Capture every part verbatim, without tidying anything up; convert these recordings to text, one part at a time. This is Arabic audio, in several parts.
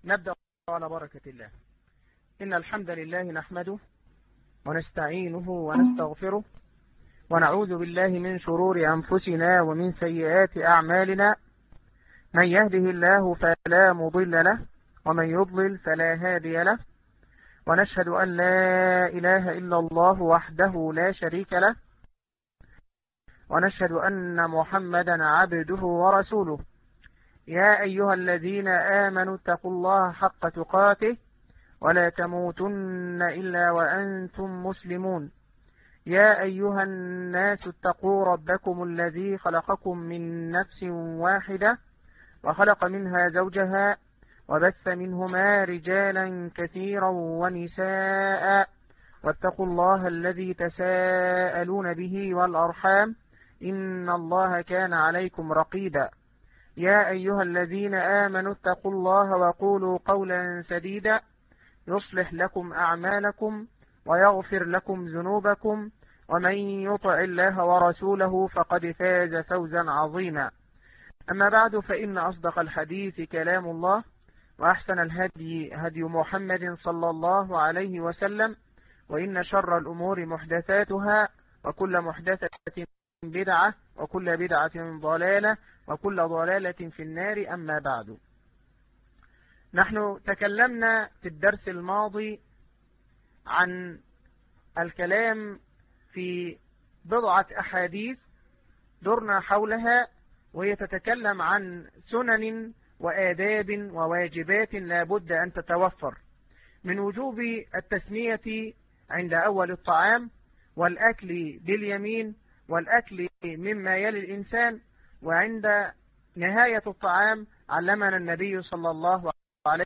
نبدأ على بركة الله. إن الحمد لله نحمده ونستعينه ونستغفره ونعوذ بالله من شرور أنفسنا ومن سيئات أعمالنا. من يهده الله فلا مضل له ومن يضلل فلا هادي له، ونشهد أن لا إله إلا الله وحده لا شريك له، ونشهد أن محمدا عبده ورسوله. يا أيها الذين آمنوا اتقوا الله حق تقاته ولا تموتن إلا وأنتم مسلمون. يا أيها الناس اتقوا ربكم الذي خلقكم من نفس واحدة وخلق منها زوجها وبث منهما رجالا كثيرا ونساء، واتقوا الله الذي تساءلون به والأرحام إن الله كان عليكم رقيبا. يا أيها الذين آمنوا اتقوا الله وقولوا قولا سديدا يصلح لكم أعمالكم ويغفر لكم ذنوبكم، ومن يطع الله ورسوله فقد فاز فوزا عظيما. أما بعد، فإن أصدق الحديث كلام الله، وأحسن الهدي هدي محمد صلى الله عليه وسلم، وإن شر الأمور محدثاتها، وكل محدثة بدعة، وكل بدعة ضلالة، وكل ضلالة في النار. أما بعد، نحن تكلمنا في الدرس الماضي عن الكلام في بضعة أحاديث درنا حولها، وهي تتكلم عن سنن وآداب وواجبات لا بد أن تتوفر، من وجوب التسمية عند أول الطعام، والأكل باليمين، والأكل مما يلي الإنسان، وعند نهاية الطعام علمنا النبي صلى الله عليه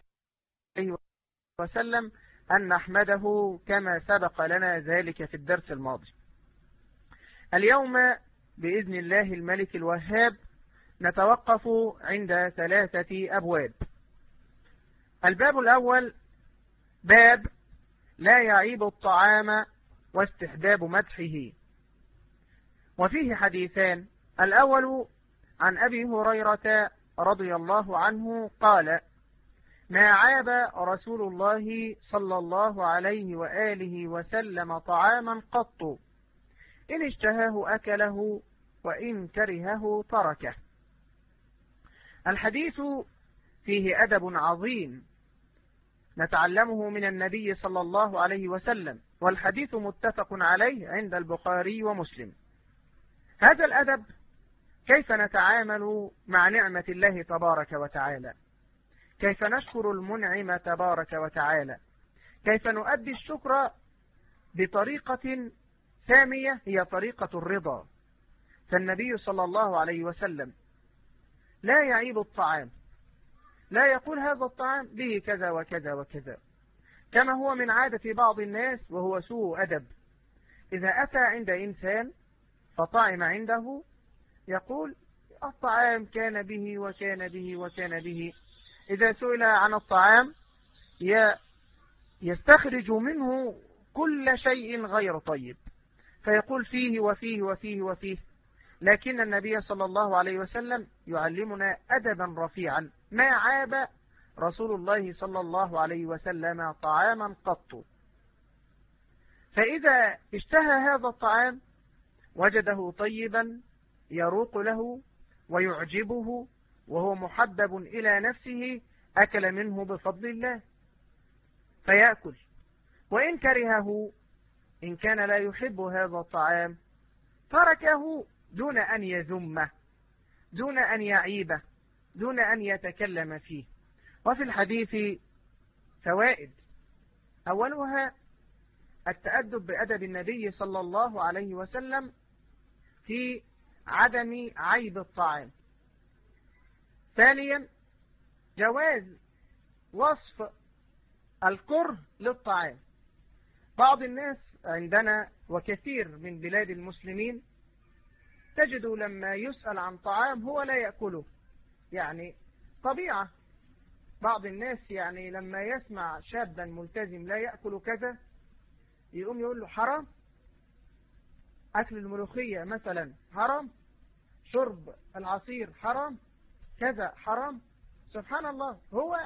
وسلم أن نحمده كما سبق لنا ذلك في الدرس الماضي. اليوم بإذن الله الملك الوهاب نتوقف عند ثلاثة أبواب. الباب الأول باب لا يعيب الطعام واستحباب مدحه، وفيه حديثان. الأول عن أبي هريرة رضي الله عنه قال: ما عاب رسول الله صلى الله عليه وآله وسلم طعاما قط، إن اشتهاه أكله وإن كرهه تركه. الحديث فيه أدب عظيم نتعلمه من النبي صلى الله عليه وسلم، والحديث متفق عليه عند البخاري ومسلم. هذا الأدب كيف نتعامل مع نعمة الله تبارك وتعالى، كيف نشكر المنعم تبارك وتعالى، كيف نؤدي الشكر بطريقة سامية هي طريقة الرضا. فالنبي صلى الله عليه وسلم لا يعيب الطعام، لا يقول هذا الطعام به كذا وكذا وكذا، كما هو من عادة بعض الناس وهو سوء أدب. إذا أتى عند إنسان فطعم عنده يقول الطعام كان به وكان به وكان به. إذا سئل عن الطعام يستخرج منه كل شيء غير طيب، فيقول فيه وفيه وفيه وفيه. لكن النبي صلى الله عليه وسلم يعلمنا أدبا رفيعا: ما عاب رسول الله صلى الله عليه وسلم طعاما قط. فإذا اشتهى هذا الطعام وجده طيبا يروق له ويعجبه وهو محبب إلى نفسه، أكل منه بفضل الله فيأكل. وإن كرهه، إن كان لا يحب هذا الطعام، تركه دون أن يذمه، دون أن يعيبه، دون أن يتكلم فيه. وفي الحديث فوائد: أولها التأدب بأدب النبي صلى الله عليه وسلم في عدم عيب الطعام. ثانيا جواز وصف الكره للطعام. بعض الناس عندنا وكثير من بلاد المسلمين تجد لما يسأل عن طعام هو لا يأكله، يعني طبيعة. بعض الناس يعني لما يسمع شابا ملتزم لا يأكل كذا يقوم يقول له حرام، أكل الملوخية مثلا حرام، شرب العصير حرام، كذا حرام. سبحان الله، هو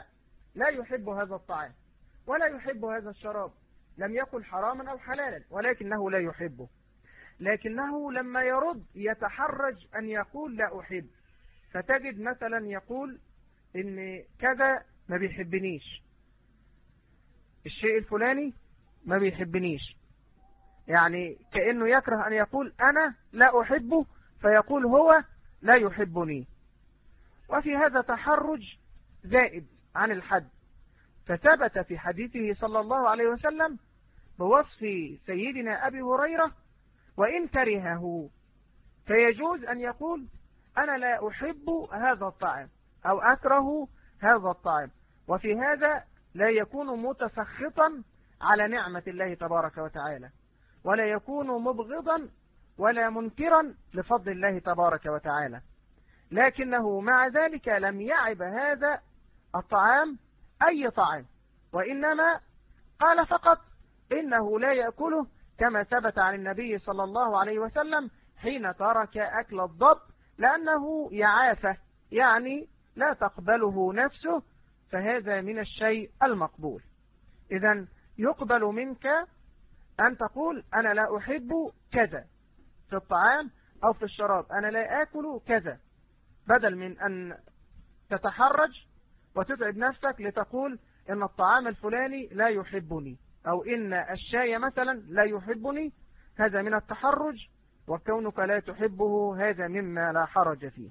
لا يحب هذا الطعام ولا يحب هذا الشراب، لم يكن حراما أو حلالا، ولكنه لا يحبه، لكنه لما يرد يتحرج أن يقول لا أحب. فتجد مثلا يقول إن كذا ما بيحبنيش، الشيء الفلاني ما بيحبنيش، يعني كأنه يكره أن يقول أنا لا أحبه، فيقول هو لا يحبني. وفي هذا تحرج زائد عن الحد. فثبت في حديثه صلى الله عليه وسلم بوصف سيدنا أبي هريرة وإن كرهه، فيجوز أن يقول أنا لا أحب هذا الطعام أو أكره هذا الطعام، وفي هذا لا يكون متسخطا على نعمة الله تبارك وتعالى، ولا يكون مبغضا ولا منكرا لفضل الله تبارك وتعالى، لكنه مع ذلك لم يعب هذا الطعام أي طعام، وإنما قال فقط إنه لا يأكله، كما ثبت عن النبي صلى الله عليه وسلم حين ترك أكل الضب لأنه يعافه، يعني لا تقبله نفسه، فهذا من الشيء المقبول. إذن يقبل منك أن تقول أنا لا أحب كذا في الطعام أو في الشراب، أنا لا آكل كذا، بدل من أن تتحرج وتتعب نفسك لتقول إن الطعام الفلاني لا يحبني، أو إن الشاي مثلا لا يحبني. هذا من التحرج، وكونك لا تحبه هذا مما لا حرج فيه.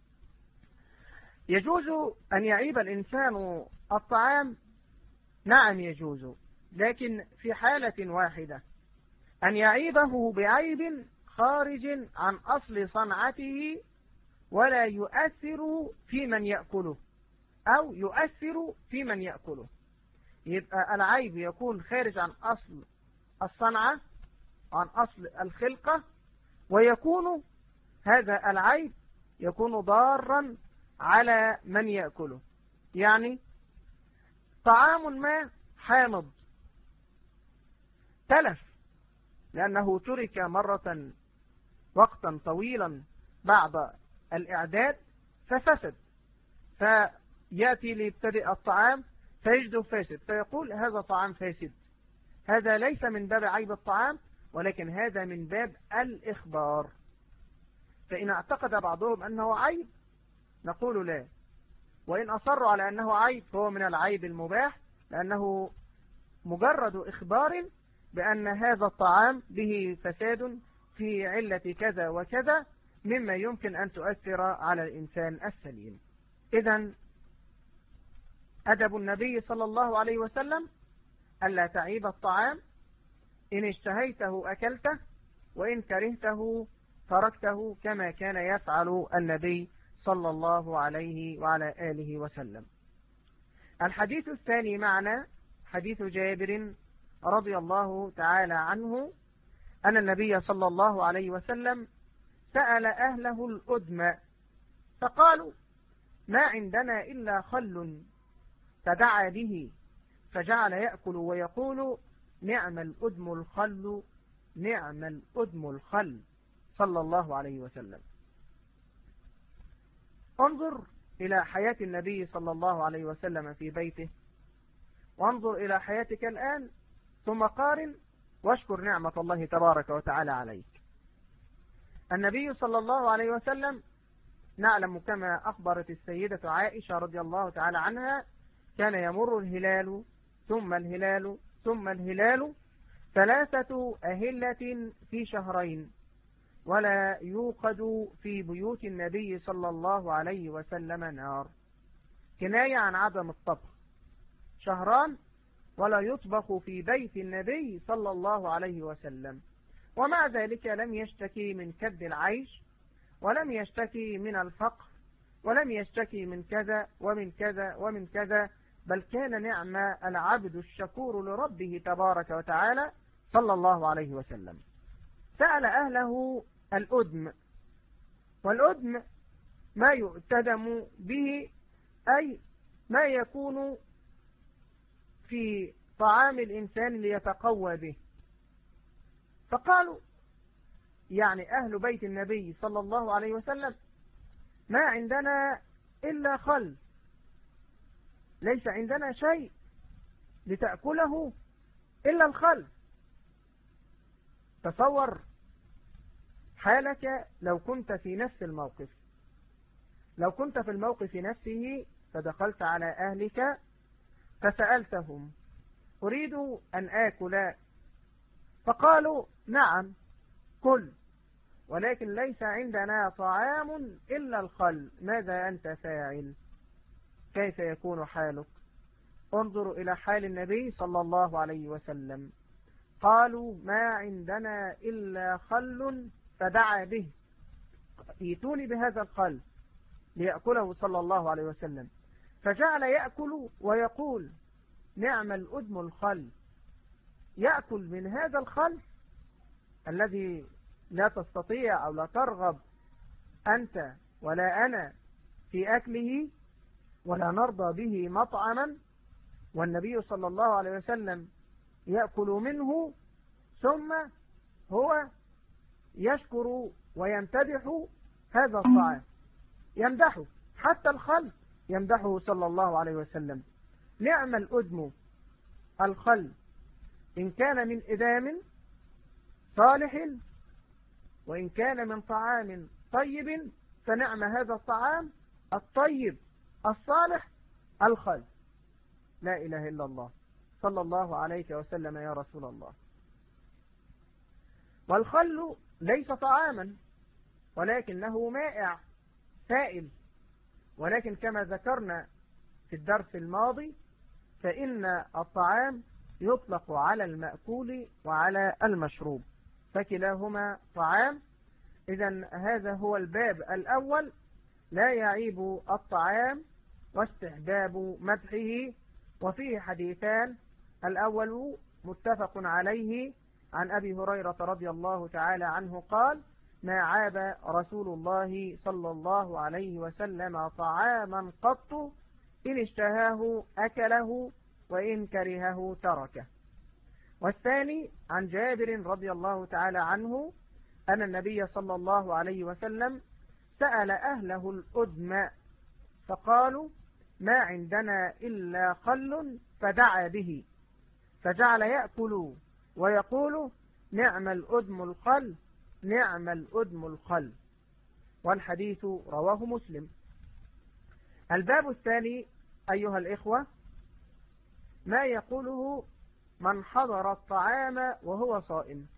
يجوز أن يعيب الإنسان الطعام، نعم يجوز، لكن في حالة واحدة، أن يعيبه بعيب خارج عن أصل صنعته ولا يؤثر في من يأكله أو يؤثر في من يأكله. يبقى العيب يكون خارج عن أصل الصنعة، عن أصل الخلقة، ويكون هذا العيب يكون ضارا على من يأكله. يعني طعام ما حامض تلف لأنه ترك مرة وقتا طويلا بعد الإعداد ففسد، فيأتي ليبتدئ الطعام فيجده فاسد، فيقول هذا طعام فاسد. هذا ليس من باب عيب الطعام، ولكن هذا من باب الإخبار. فإن اعتقد بعضهم أنه عيب نقول لا، وإن أصروا على أنه عيب فهو من العيب المباح، لأنه مجرد إخبار بأن هذا الطعام به فساد في علة كذا وكذا مما يمكن أن تؤثر على الإنسان السليم. إذن أدب النبي صلى الله عليه وسلم ألا تعيب الطعام، إن اشتهيته أكلته وإن كرهته تركته، كما كان يفعل النبي صلى الله عليه وعلى آله وسلم. الحديث الثاني معنا حديث جابر رضي الله تعالى عنه أن النبي صلى الله عليه وسلم سأل أهله الأدم فقالوا ما عندنا إلا خل، فدعا به فجعل يأكل ويقول نعم الأدم الخل، نعم الأدم الخل، صلى الله عليه وسلم. انظر إلى حياة النبي صلى الله عليه وسلم في بيته، وانظر إلى حياتك الآن، ثم قارن واشكر نعمة الله تبارك وتعالى عليك. النبي صلى الله عليه وسلم نعلم كما أخبرت السيدة عائشة رضي الله تعالى عنها كان يمر الهلال ثم الهلال ثم الهلال ثلاثة أهلة في شهرين، ولا يوقد في بيوت النبي صلى الله عليه وسلم نار، كناية عن عدم الطبخ. شهران ولا يطبخ في بيت النبي صلى الله عليه وسلم، ومع ذلك لم يشتكي من كد العيش، ولم يشتكي من الفقر، ولم يشتكي من كذا ومن كذا ومن كذا، بل كان نعم العبد الشكور لربه تبارك وتعالى صلى الله عليه وسلم. سأل أهله الأدم، والأدم ما يؤتدم به، أي ما يكون في طعام الإنسان ليتقوى به. فقالوا يعني أهل بيت النبي صلى الله عليه وسلم ما عندنا إلا خل، ليس عندنا شيء لتأكله إلا الخل. تصور حالك لو كنت في نفس الموقف، لو كنت في الموقف نفسه فدخلت على أهلك فسألتهم أريد أن آكل، فقالوا نعم كل، ولكن ليس عندنا طعام إلا الخل، ماذا أنت فاعل؟ كيف يكون حالك؟ انظروا إلى حال النبي صلى الله عليه وسلم. قالوا ما عندنا إلا خل فدعا به، ائتوني بهذا الخل ليأكله صلى الله عليه وسلم. فجعل يأكل ويقول نعم الأدم الخل. يأكل من هذا الخل الذي لا تستطيع أو لا ترغب أنت ولا أنا في أكله، ولا نرضى به مطعما، والنبي صلى الله عليه وسلم يأكل منه، ثم هو يشكر ويمتدح هذا الطعام، يمدحه حتى الخل يمدحه صلى الله عليه وسلم. نعم الأدم الخل إن كان من إدام صالح، وإن كان من طعام طيب فنعم هذا الطعام الطيب الصالح الخل. لا إله إلا الله صلى الله عليه وسلم يا رسول الله. والخل ليس طعاما ولكنه مائع سائل، ولكن كما ذكرنا في الدرس الماضي فإن الطعام يطلق على المأكول وعلى المشروب، فكلاهما طعام. إذن هذا هو الباب الأول، لا يعيب الطعام واستحباب مدحه. وفيه حديثان، الأول متفق عليه عن أبي هريرة رضي الله تعالى عنه قال ما عاب رسول الله صلى الله عليه وسلم طعاما قط، إن اشتهاه أكله وإن كرهه تركه. والثاني عن جابر رضي الله تعالى عنه أن النبي صلى الله عليه وسلم سأل أهله الأدم فقالوا ما عندنا إلا خل فدعا به، فجعل يأكل ويقول نعم الأدم الخل نعم الأدم الخل. والحديث رواه مسلم. الباب الثاني أيها الإخوة ما يقوله من حضر الطعام وهو صائم.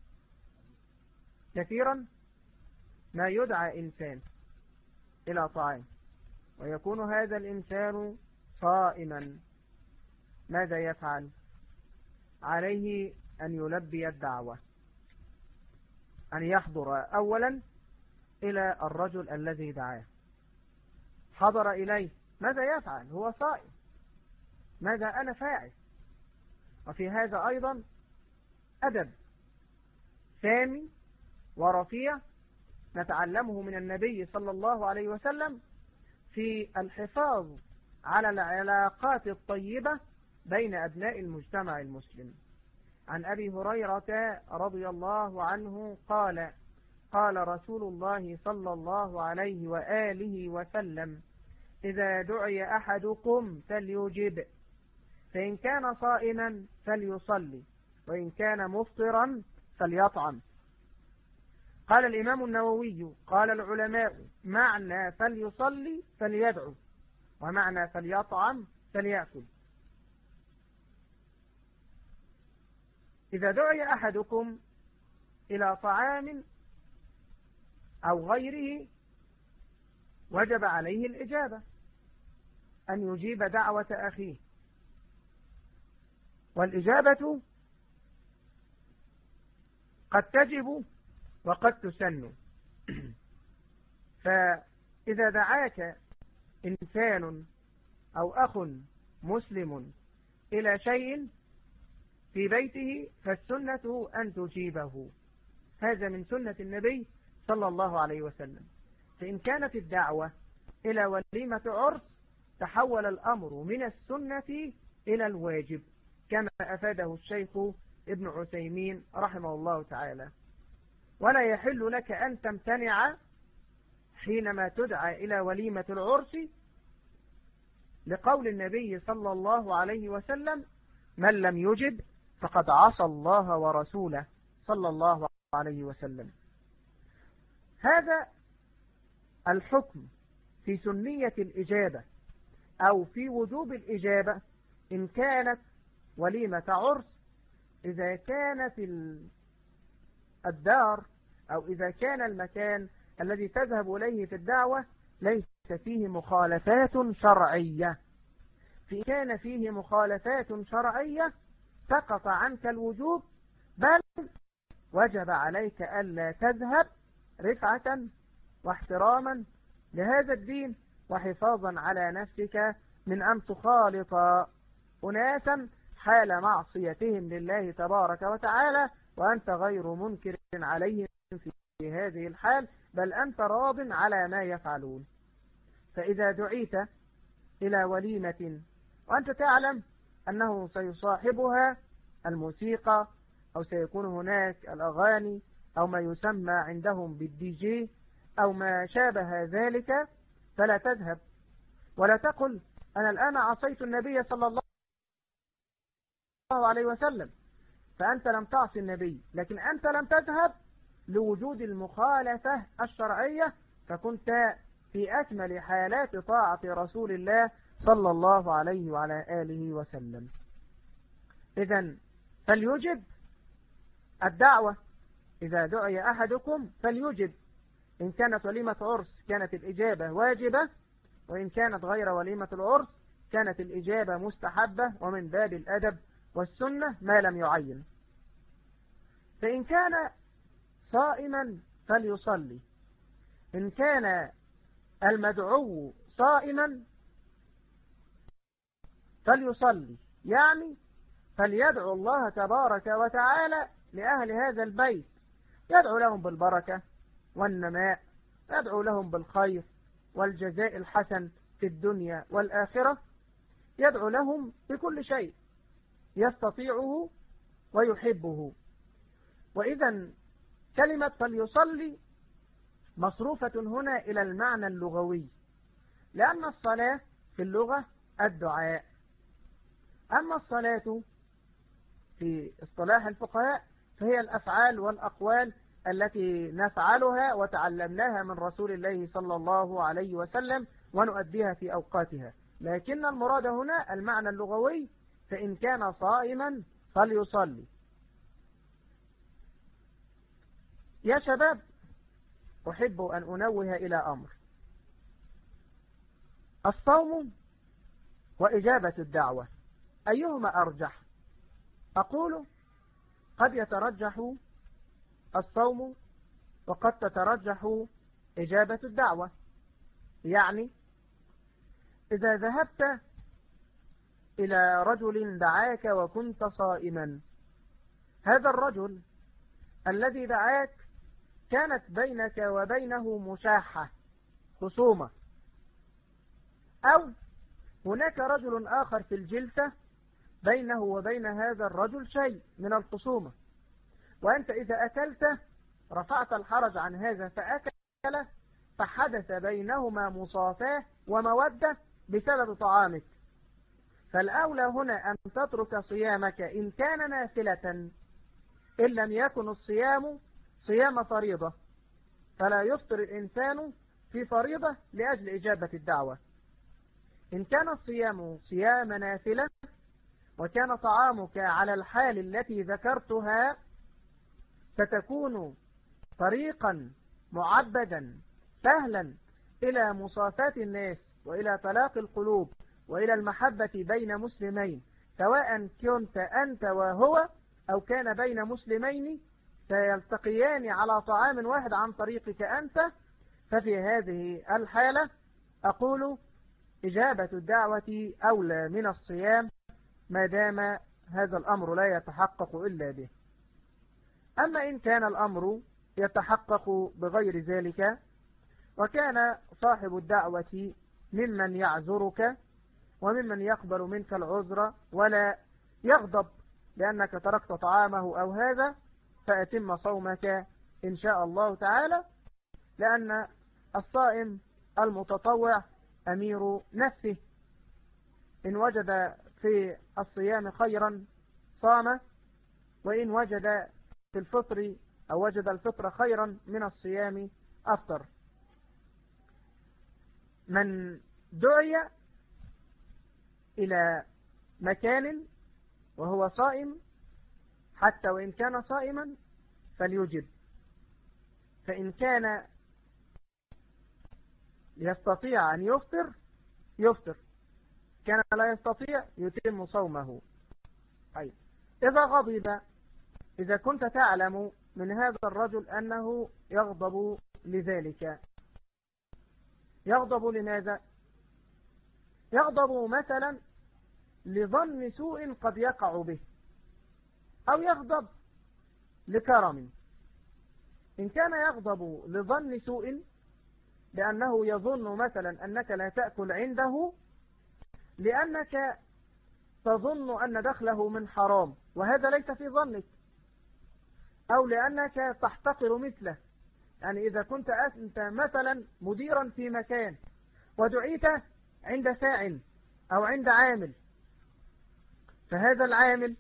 كثيرا ما يدعى إنسان إلى طعام ويكون هذا الإنسان صائما، ماذا يفعل؟ عليه أن يلبي الدعوة، أن يحضر أولا إلى الرجل الذي دعاه. حضر إليه، ماذا يفعل؟ هو صائم، ماذا أنا فاعل؟ وفي هذا أيضا أدب سامي ورفيع نتعلمه من النبي صلى الله عليه وسلم في الحفاظ على العلاقات الطيبة بين أبناء المجتمع المسلم. عن أبي هريرة رضي الله عنه قال قال رسول الله صلى الله عليه وآله وسلم إذا دعي أحدكم فليجب، فإن كان صائما فليصلي، وإن كان مفطرا فليطعم. قال الإمام النووي قال العلماء معنى فليصلي فليدعو، ومعنى فليطعم فليأكل. إذا دعي أحدكم إلى طعام أو غيره وجب عليه الإجابة، أن يجيب دعوة أخيه. والإجابة قد تجب وقد تسن. فإذا دعاك إنسان أو أخ مسلم إلى شيء في بيته فالسنة أن تجيبه، هذا من سنة النبي صلى الله عليه وسلم. فإن كانت الدعوة إلى وليمة عرس تحول الأمر من السنة إلى الواجب، كما أفاده الشيخ ابن عثيمين رحمه الله تعالى. ولا يحل لك أن تمتنع حينما تدعى إلى وليمة العرس لقول النبي صلى الله عليه وسلم: من لم يجب فقد عصى الله ورسوله صلى الله عليه وسلم. هذا الحكم في سنية الإجابة أو في وجوب الإجابة إن كانت وليمة عرس، إذا كانت الدار أو إذا كان المكان الذي تذهب إليه في الدعوة ليس فيه مخالفات شرعية. في كان فيه مخالفات شرعية سقط عنك الوجوب، بل وجب عليك ألا تذهب رفعة واحتراما لهذا الدين وحفاظا على نفسك من أن تخالط أناسا حال معصيتهم لله تبارك وتعالى وأنت غير منكر عليهم في هذه الحال، بل أنت راض على ما يفعلون. فإذا دعيت إلى وليمة وأنت تعلم أنه سيصاحبها الموسيقى أو سيكون هناك الأغاني أو ما يسمى عندهم بالدي جي أو ما شابه ذلك، فلا تذهب ولا تقل أنا الآن عصيت النبي صلى الله عليه وسلم، فأنت لم تعصي النبي، لكن أنت لم تذهب لوجود المخالفة الشرعية، فكنت في أكمل حالات طاعة رسول الله صلى الله عليه وعلى آله وسلم. إذن فليجب الدعوة، إذا دعي أحدكم فليجب. إن كانت وليمة عرس كانت الإجابة واجبة، وإن كانت غير وليمة العرس كانت الإجابة مستحبة، ومن باب الأدب والسنة ما لم يعين. فإن كان صائما فليصلي، إن كان المدعو صائما فليصلي، يعني فليدعو الله تبارك وتعالى لأهل هذا البيت، يدعو لهم بالبركة والنماء، يدعو لهم بالخير والجزاء الحسن في الدنيا والآخرة، يدعو لهم بكل شيء يستطيعه ويحبه. وإذا كلمة فليصلي مصروفة هنا إلى المعنى اللغوي، لأن الصلاة في اللغة الدعاء، أما الصلاة في اصطلاح الفقهاء فهي الأفعال والأقوال التي نفعلها وتعلمناها من رسول الله صلى الله عليه وسلم ونؤديها في أوقاتها، لكن المراد هنا المعنى اللغوي. فإن كان صائما فليصلي. يا شباب، أحب أن أنوه إلى أمر: الصوم وإجابة الدعوة أيهما أرجح؟ أقول قد يترجح الصوم وقد تترجح إجابة الدعوة. يعني إذا ذهبت إلى رجل دعاك وكنت صائما، هذا الرجل الذي دعاك كانت بينك وبينه مشاحة، خصومة، أو هناك رجل آخر في الجلسة بينه وبين هذا الرجل شيء من الخصومة، وأنت إذا أكلت رفعت الحرج عن هذا فأكل، فحدث بينهما مصافاة ومودة بسبب طعامك. فالأولى هنا أن تترك صيامك إن كان نافلة، إن لم يكن الصيام صيام فريضة، فلا يفطر الإنسان في فريضة لأجل إجابة الدعوة. إن كان الصيام صيام نافلة وكان طعامك على الحال التي ذكرتها، ستكون طريقا معبدا سهلا إلى مصافاة الناس وإلى تلاقي القلوب وإلى المحبة بين مسلمين، سواء كنت أنت وهو أو كان بين مسلمين سيلتقيان على طعام واحد عن طريقك أنت. ففي هذه الحالة أقول إجابة الدعوة أولى من الصيام ما دام هذا الأمر لا يتحقق إلا به. أما إن كان الأمر يتحقق بغير ذلك وكان صاحب الدعوة ممن يعذرك وممن يقبل منك العذر ولا يغضب لأنك تركت طعامه أو هذا، فأتم صومك إن شاء الله تعالى، لأن الصائم المتطوع أمير نفسه، إن وجد في الصيام خيرا صام، وإن وجد في الفطر أو وجد الفطر خيرا من الصيام أفطر. من دعي إلى مكان وهو صائم حتى وإن كان صائما فليجب، فإن كان يستطيع أن يفطر يفطر، كان لا يستطيع يتم صومه. طيب إذا غضب، إذا كنت تعلم من هذا الرجل أنه يغضب لذلك، يغضب لماذا؟ يغضب مثلا لظن سوء قد يقع به، أو يغضب لكرم. إن كان يغضب لظن سوء لأنه يظن مثلا أنك لا تأكل عنده لأنك تظن أن دخله من حرام وهذا ليس في ظنك، أو لأنك تحتقر مثله. يعني إذا كنت أنت مثلا مديرا في مكان ودعيت عند ساع أو عند عامل، فهذا العامل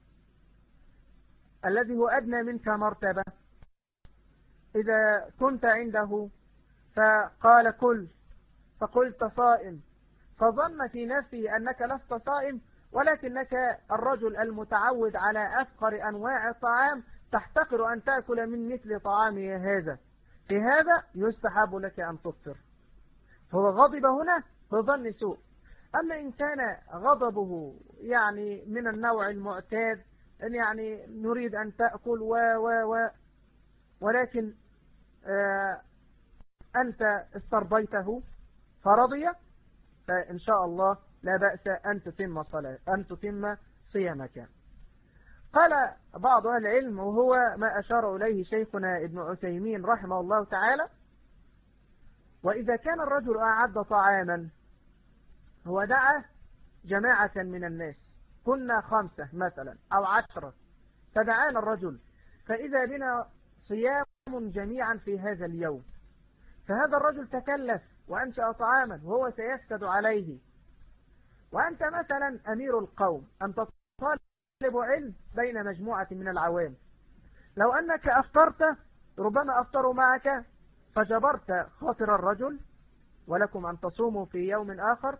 الذي هو أدنى منك مرتبة إذا كنت عنده فقال كل، فقلت صائم، فظن في نفسه أنك لست صائم ولكنك الرجل المتعود على أفقر أنواع الطعام تحتقر أن تأكل من مثل طعامه هذا، في هذا يستحب لك أن تفطر. هو غضب هنا بظن سوء. أما إن كان غضبه يعني من النوع المعتاد، أن يعني نريد أن تأكل و و و ولكن آه أنت استرضيته فرضي، فإن شاء الله لا بأس أن تتم صلاة أن تتم صيامك. قال بعض أهل العلم، وهو ما أشار إليه شيخنا ابن عثيمين رحمه الله تعالى: وإذا كان الرجل أعد طعاما، هو دعا جماعة من الناس، كنا خمسة مثلا أو عشرة، فدعانا الرجل، فإذا بنا صيام جميعا في هذا اليوم، فهذا الرجل تكلف وأنشأ طعاما وهو سيفسد عليه، وأنت مثلا أمير القوم، أنت طالب علم بين مجموعة من العوام، لو أنك أفطرت ربما أفطروا معك فجبرت خاطر الرجل ولكم أن تصوموا في يوم آخر،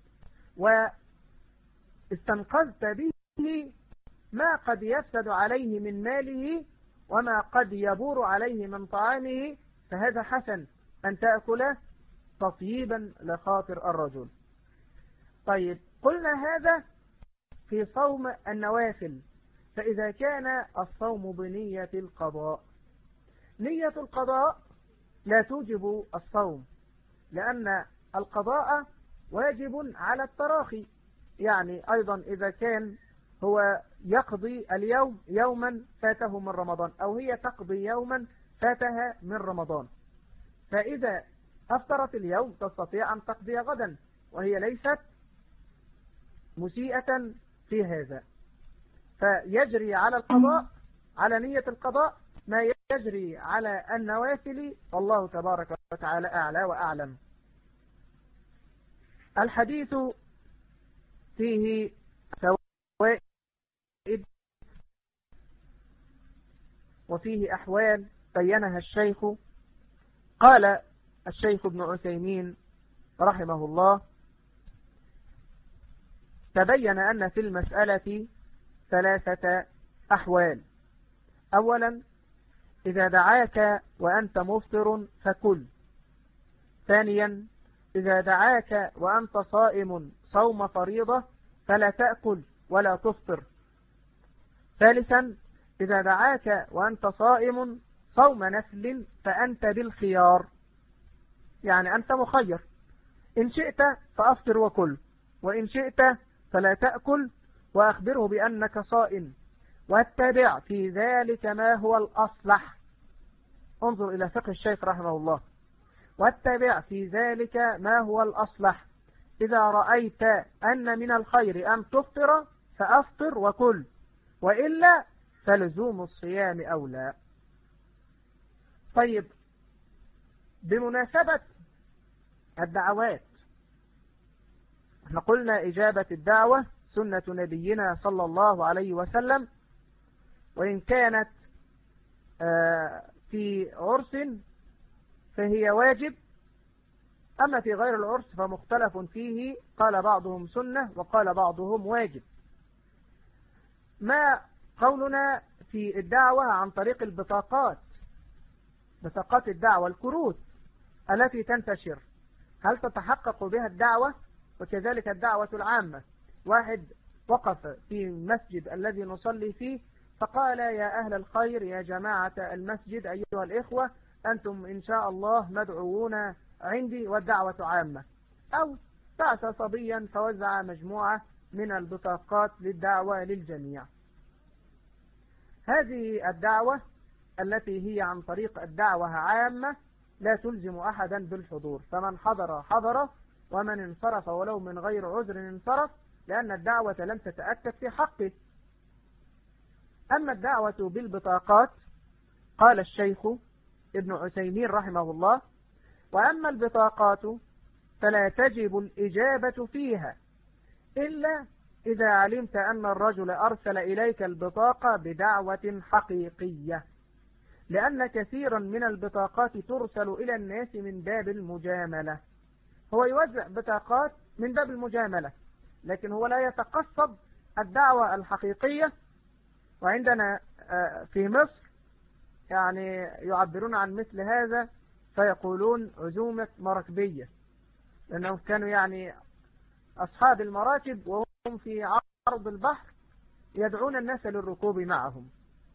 واستنقذت به ما قد يفسد عليه من ماله وما قد يبور عليه من طعامه، فهذا حسن أن تأكله تطييبا لخاطر الرجل. طيب قلنا هذا في صوم النوافل. فإذا كان الصوم بنية القضاء، نية القضاء لا توجب الصوم، لأن القضاء واجب على التراخي. يعني أيضا إذا كان هو يقضي اليوم يوما فاته من رمضان، أو هي تقضي يوما فاتها من رمضان، فإذا أفطرت اليوم تستطيع أن تقضي غدا، وهي ليست مسيئة في هذا. فيجري على القضاء، على نية القضاء، ما يجري على النوافل، والله تبارك وتعالى أعلى وأعلم. الحديث فيه فوائد وفيه أحوال بينها الشيخ. قال الشيخ ابن عثيمين رحمه الله: تبين أن في المسألة ثلاثة أحوال. أولا، إذا دعاك وأنت مفطر فكل. ثانيا، إذا دعاك وأنت صائم صوم فريضة فلا تأكل ولا تفطر. ثالثا، إذا دعاك وأنت صائم صوم نفل فأنت بالخيار، يعني أنت مخير، إن شئت فأفطر وكل، وإن شئت فلا تأكل، وأخبره بأنك صائم، واتبع في ذلك ما هو الأصلح. انظر إلى فقه الشيخ رحمه الله: واتبع في ذلك ما هو الأصلح، إذا رأيت أن من الخير أن تفطر فأفطر وكل، وإلا فلزوم الصيام أولى. طيب، بمناسبة الدعوات، احنا قلنا إجابة الدعوة سنة نبينا صلى الله عليه وسلم، وإن كانت في عرس فهي واجب، أما في غير العرس فمختلف فيه، قال بعضهم سنة وقال بعضهم واجب. ما قولنا في الدعوة عن طريق البطاقات، بطاقات الدعوة، الكروت التي تنتشر، هل تتحقق بها الدعوة؟ وكذلك الدعوة العامة، واحد وقف في المسجد الذي نصلي فيه فقال يا أهل الخير يا جماعة المسجد أيها الإخوة أنتم إن شاء الله مدعوون عندي والدعوة عامة، أو بعث صبيا فوزع مجموعة من البطاقات للدعوة للجميع. هذه الدعوة التي هي عن طريق الدعوة عامة لا تلزم أحدا بالحضور، فمن حضر حضر ومن انصرف ولو من غير عذر انصرف، لأن الدعوة لم تتأكد في حقه. أما الدعوة بالبطاقات قال الشيخ ابن عثيمين رحمه الله: وأما البطاقات فلا تجب الإجابة فيها إلا إذا علمت أن الرجل أرسل إليك البطاقة بدعوة حقيقية، لأن كثيرا من البطاقات ترسل إلى الناس من باب المجاملة. هو يوزع بطاقات من باب المجاملة، لكن هو لا يتقصد الدعوة الحقيقية. وعندنا في مصر يعني يعبرون عن مثل هذا فيقولون عزومة مراكبية، لأنهم كانوا يعني أصحاب المراكب وهم في عرض البحر يدعون الناس للركوب معهم.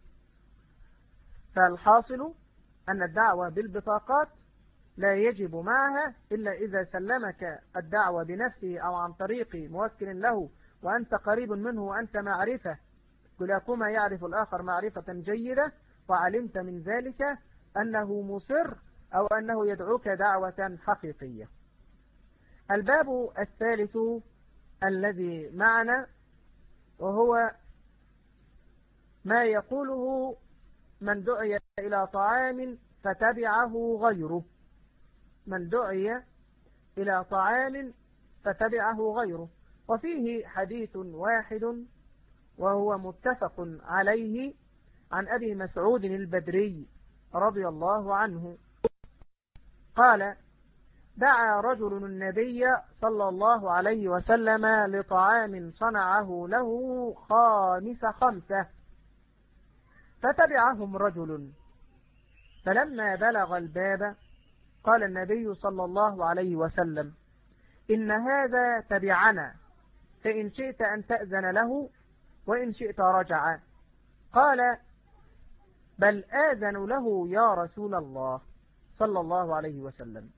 فالحاصل أن الدعوة بالبطاقات لا يجب معها إلا إذا سلمك الدعوة بنفسه أو عن طريق موكل له وأنت قريب منه وأنت معرفة، كلاكما يعرف الآخر معرفة جيدة، وعلمت من ذلك أنه مصر أو أنه يدعوك دعوة حقيقية. الباب الثالث الذي معنا وهو ما يقوله من دعي إلى طعام فتبعه غيره. من دعي إلى طعام فتبعه غيره، وفيه حديث واحد وهو متفق عليه عن أبي مسعود البدري رضي الله عنه قال: دعا رجل النبي صلى الله عليه وسلم لطعام صنعه له خامس خمسة، فتبعهم رجل، فلما بلغ الباب قال النبي صلى الله عليه وسلم: إن هذا تبعنا، فإن شئت أن تأذن له وإن شئت رجع. قال: بل آذن له يا رسول الله صلى الله عليه وسلم.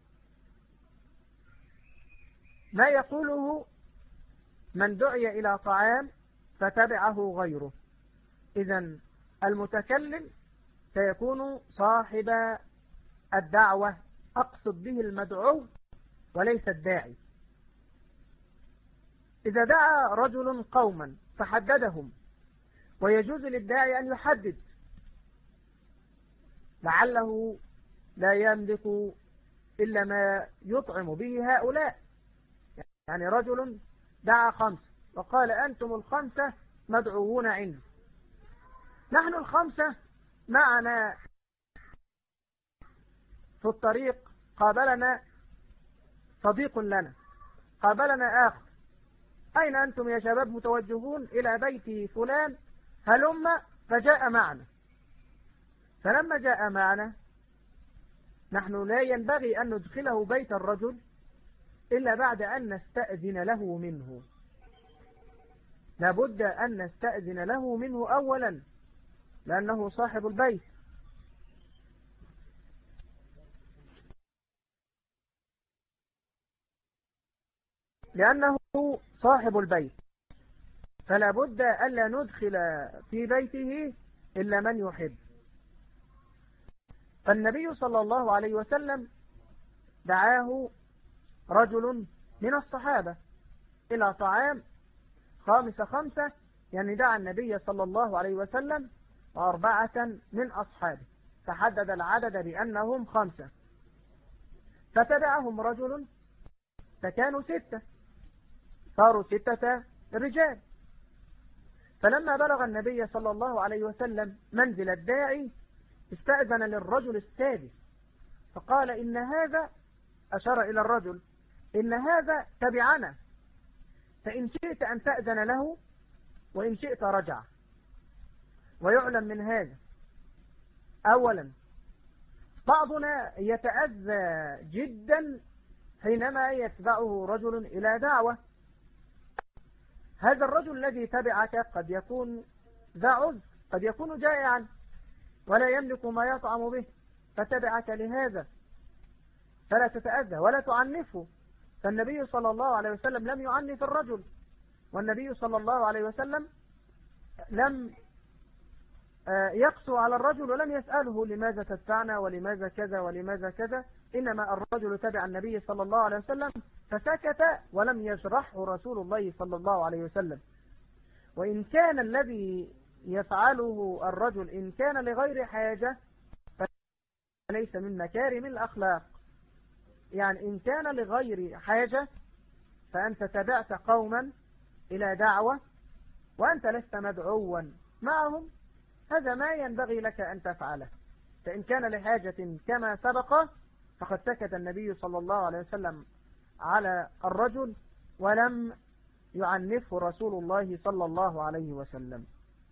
ما يقوله من دعي إلى طعام فتبعه غيره، إذن المتكلم سيكون صاحب الدعوة، أقصد به المدعو وليس الداعي. إذا دعا رجل قوما فحددهم، ويجوز للداعي أن يحدد، لعله لا يملك إلا ما يطعم به هؤلاء. يعني رجل دعا خمسة وقال أنتم الخمسة مدعوون عنده، نحن الخمسة معنا في الطريق، قابلنا صديق لنا، قابلنا آخر، أين أنتم يا شباب؟ متوجهون إلى بيت فلان، هلم. فجاء معنا، فلما جاء معنا نحن لا ينبغي أن ندخله بيت الرجل إلا بعد أن نستأذن له منه، لابد أن نستأذن له منه أولا لأنه صاحب البيت. لأنه صاحب البيت فلا بد ألا ندخل في بيته إلا من يحب. فالنبي صلى الله عليه وسلم دعاه رجل من الصحابة إلى طعام خامس خمسة، يعني دعا النبي صلى الله عليه وسلم وأربعة من أصحابه، فحدد العدد بأنهم خمسة، فتبعهم رجل فكانوا ستة، صاروا ستة رجال. فلما بلغ النبي صلى الله عليه وسلم منزل الداعي استأذن للرجل السادس فقال إن هذا، أشار إلى الرجل، إن هذا تبعنا، فإن شئت أن تأذن له وإن شئت رجع. ويعلم من هذا أولا بعضنا يتأذى جدا حينما يتبعه رجل إلى دعوة. هذا الرجل الذي تبعك قد يكون ذا عذر، قد يكون جائعا ولا يملك ما يطعم به فتبعك لهذا، فلا تتأذى ولا تعنفه. فالنبي صلى الله عليه وسلم لم يعنف الرجل، والنبي صلى الله عليه وسلم لم يقسو على الرجل ولم يسأله لماذا تدفعنا ولماذا كذا ولماذا كذا، إنما الرجل تبع النبي صلى الله عليه وسلم فسكت ولم يجرحه رسول الله صلى الله عليه وسلم. وإن كان الذي يفعله الرجل إن كان لغير حاجة فليس من مكارم الأخلاق، يعني إن كان لغير حاجة فأنت تبعت قوما إلى دعوة وأنت لست مدعوا معهم، هذا ما ينبغي لك أن تفعله. فإن كان لحاجة كما سبق فقد سكت النبي صلى الله عليه وسلم على الرجل ولم يعنفه رسول الله صلى الله عليه وسلم.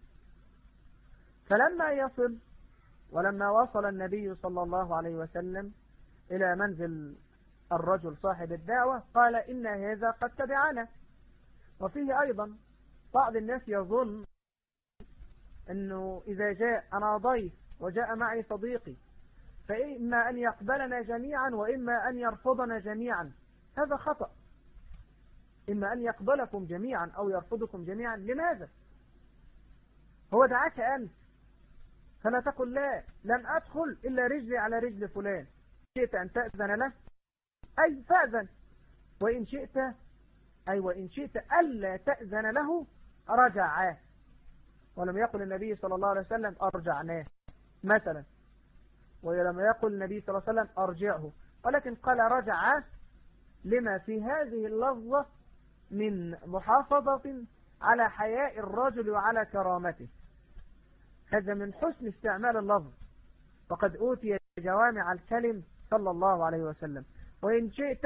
فلما يصل ولما وصل النبي صلى الله عليه وسلم إلى منزل الرجل صاحب الدعوة قال إن هذا قد تبعنا. وفيه أيضا بعض الناس يظن أنه إذا جاء أنا ضيف وجاء معي صديقي فإما أن يقبلنا جميعا وإما أن يرفضنا جميعا. هذا خطأ، إما أن يقبلكم جميعا أو يرفضكم جميعا. لماذا؟ هو دعاك أنت، فلا تقل لا لن أدخل إلا رجلي على رجل فلان. شئت أن تأذن له أي فأذن، وإن شئت أي وإن شئت ألا تأذن له رجع. ولم يقل النبي صلى الله عليه وسلم أرجعناه مثلا، ولم يقل النبي صلى الله عليه وسلم أرجعه، ولكن قال رجع لما في هذه اللفظة من محافظة على حياء الرجل وعلى كرامته. هذا من حسن استعمال اللفظ، وقد أوتي جوامع الكلم صلى الله عليه وسلم. وإن شئت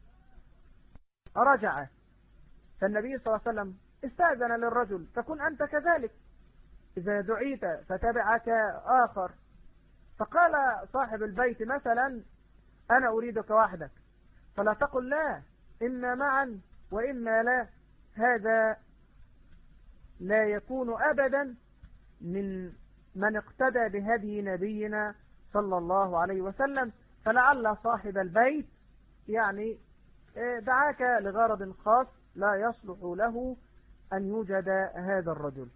رجع، فالنبي صلى الله عليه وسلم استأذن للرجل، فكن أنت كذلك. إذا دعيت فتبعك آخر فقال صاحب البيت مثلا أنا أريدك وحدك، فلا تقل لا إما معا وإما لا. هذا لا يكون أبدا من من اقتدى بهدي نبينا صلى الله عليه وسلم. فلعل صاحب البيت يعني دعاك لغرض خاص لا يصلح له أن يوجد هذا الرجل.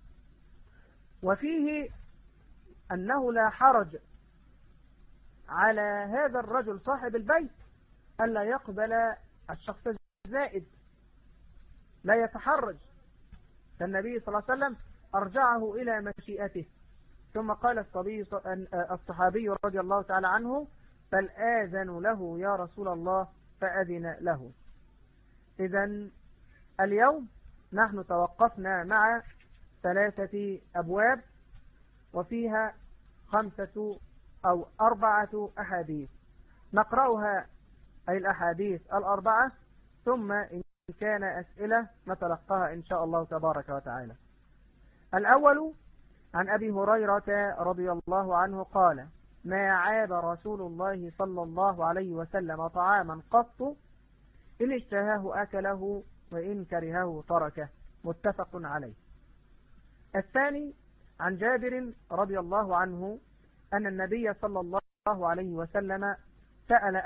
وفيه أنه لا حرج على هذا الرجل صاحب البيت ألا يقبل الشخص الزائد، لا يتحرج. فالنبي صلى الله عليه وسلم أرجعه إلى مشيئته، ثم قال الصبي الصحابي رضي الله تعالى عنه بل آذن له يا رسول الله فأذن له. إذن اليوم نحن توقفنا مع ثلاثة أبواب وفيها خمسة أو أربعة أحاديث، نقرأها أي الأحاديث الأربعة، ثم إن كان أسئلة نتلقاها إن شاء الله تبارك وتعالى. الأول عن أبي هريرة رضي الله عنه قال ما عاب رسول الله صلى الله عليه وسلم طعاما قط إن اشتهاه أكله وإن كرهه تركه، متفق عليه. الثاني عن جابر رضي الله عنه أن النبي صلى الله عليه وسلم سأل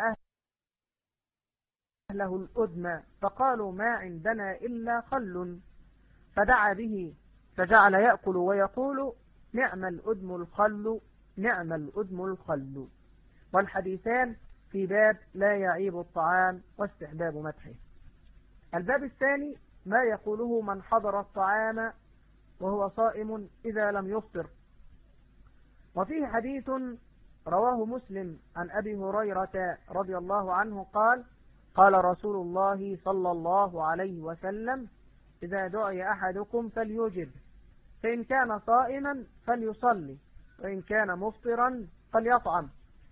أهله الأدم فقالوا ما عندنا إلا خل، فدعا به فجعل يأكل ويقول نعم الأدم الخل نعم الأدم الخل. والحديثان في باب لا يعيب الطعام واستحباب مدحه. الباب الثاني ما يقوله من حضر الطعام وهو صائم إذا لم يفطر. وفيه حديث رواه مسلم عن أبي هريرة رضي الله عنه قال قال رسول الله صلى الله عليه وسلم: إذا دعي أحدكم فليجب، فإن كان صائما فليصلي، وإن كان مفطرا فليطعم.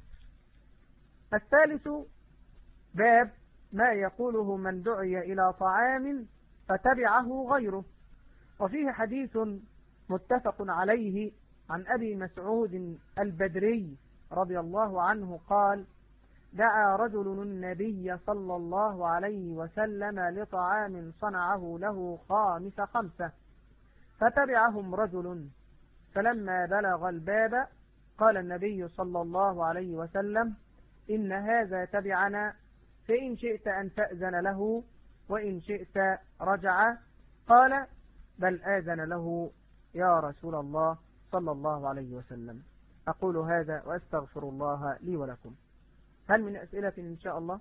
الثالث باب ما يقوله من دعي إلى طعام فتبعه غيره. وفيه حديث متفق عليه عن أبي مسعود البدري رضي الله عنه قال: دعا رجل النبي صلى الله عليه وسلم لطعام صنعه له خامس خمسة، فتبعهم رجل، فلما بلغ الباب قال النبي صلى الله عليه وسلم: إن هذا تبعنا، فإن شئت أن تأذن له، وإن شئت رجع. قال: بل آذن له يا رسول الله صلى الله عليه وسلم. أقول هذا وأستغفر الله لي ولكم. هل من أسئلة إن شاء الله؟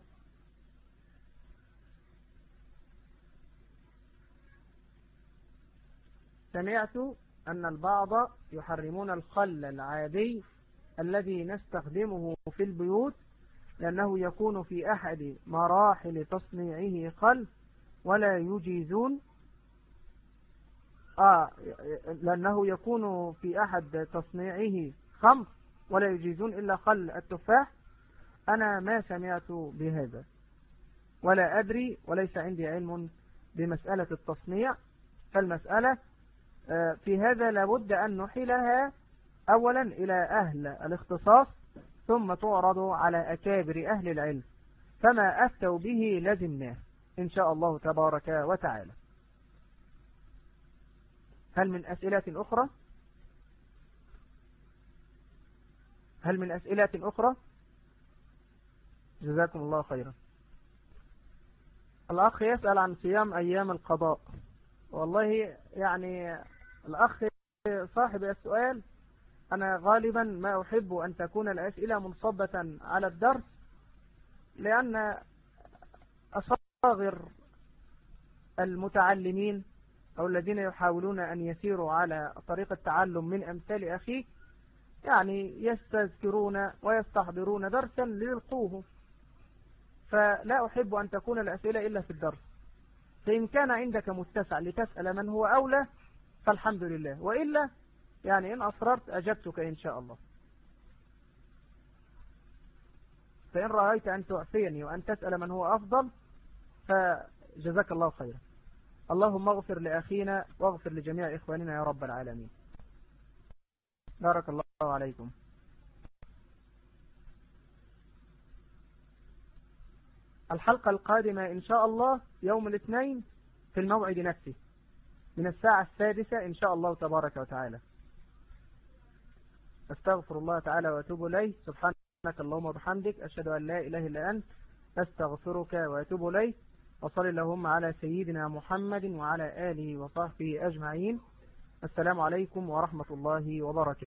سمعت أن البعض يحرمون الخل العادي الذي نستخدمه في البيوت لأنه يكون في أحد مراحل تصنيعه خل، ولا يجيزون آه لأنه يكون في أحد تصنيعه خمر ولا يجيزون إلا خل التفاح. أنا ما سمعت بهذا ولا أدري، وليس عندي علم بمسألة التصنيع. فالمسألة في هذا لابد أن نحيلها أولا إلى أهل الاختصاص، ثم تعرض على أكابر أهل العلم، فما أفتوا به لزمناه إن شاء الله تبارك وتعالى. هل من أسئلة أخرى؟ هل من أسئلة أخرى؟ جزاكم الله خيرا. الأخ يسأل عن صيام أيام القضاء. والله يعني الأخ صاحب السؤال، أنا غالبا ما أحب أن تكون الأسئلة منصبة على الدرس، لأن أصغر المتعلمين أو الذين يحاولون أن يسيروا على طريق التعلم من أمثال أخيك يعني يستذكرون ويستحضرون درسا ليلقوه، فلا أحب أن تكون الأسئلة إلا في الدرس. فإن كان عندك متسع لتسأل من هو أولى فالحمد لله، وإلا يعني إن أصررت أجبتك إن شاء الله. فإن رأيت أن تعفيني وأن تسأل من هو أفضل فجزاك الله خيرا. اللهم اغفر لأخينا واغفر لجميع إخواننا يا رب العالمين. بارك الله عليكم. الحلقة القادمة إن شاء الله يوم الاثنين في الموعد نفسه من الساعة السادسة إن شاء الله تبارك وتعالى. أستغفر الله تعالى وأتوب إليه. سبحانك اللهم وبحمدك، أشهد أن لا إله إلا أنت، أستغفرك وأتوب إليه. وصل اللهم على سيدنا محمد وعلى آله وصحبه أجمعين. السلام عليكم ورحمة الله وبركاته.